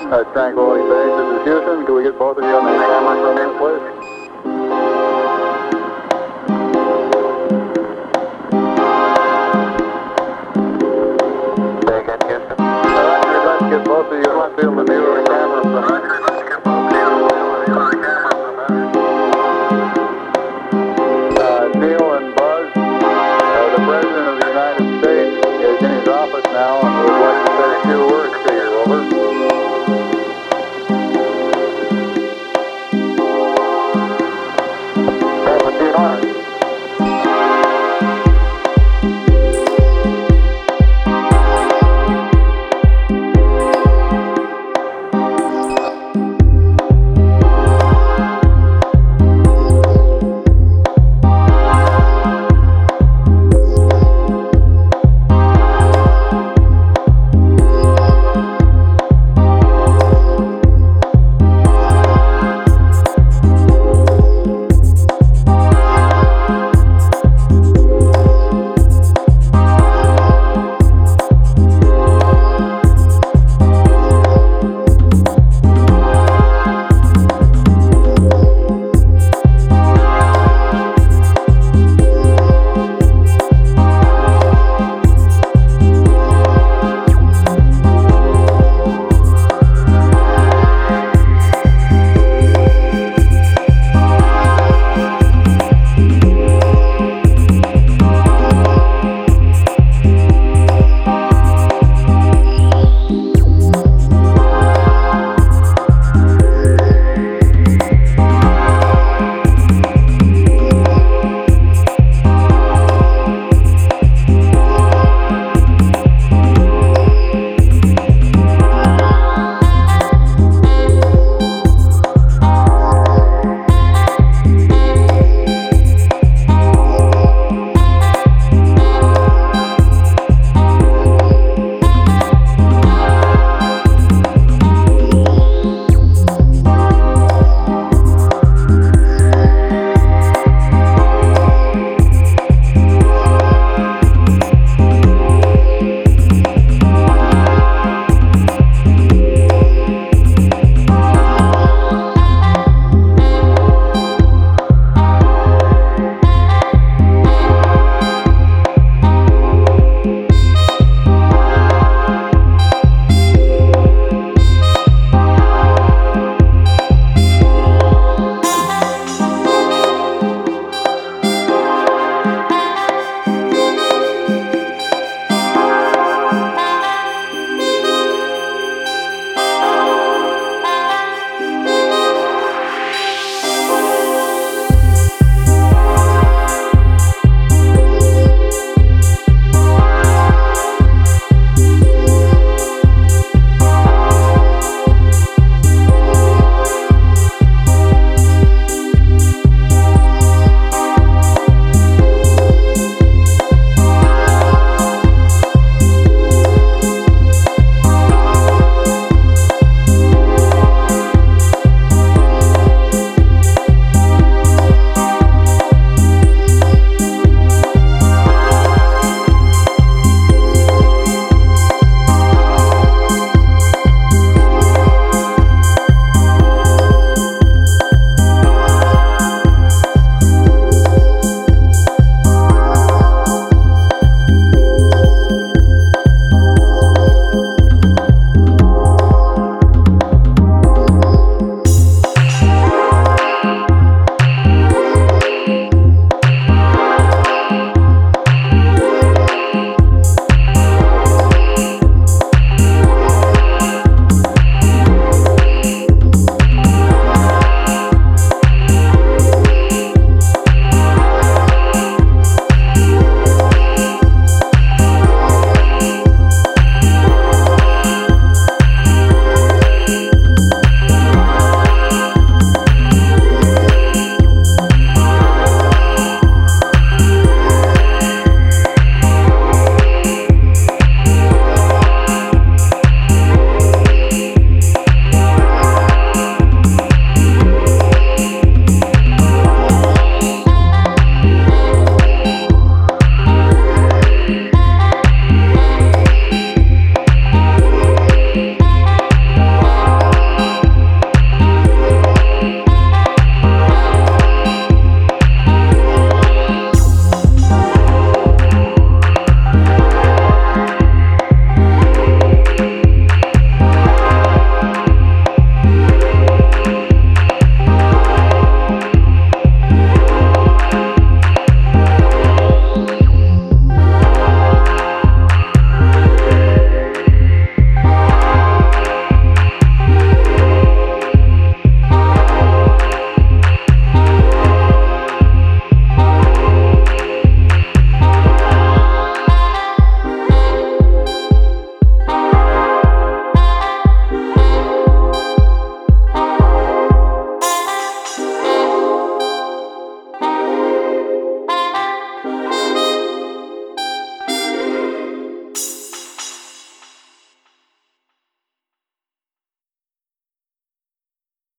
Tranquility Base, this is Houston. Can we get both of you on the camera for a minute, please? Say again, Houston. Roger, let's get both of you on the field of view of the camera for a minute. Roger, let's get both of you on the field of view of the camera for a minute. Neil and Buzz, the President of the United States is in his office now and would like to say a few words to you. Over.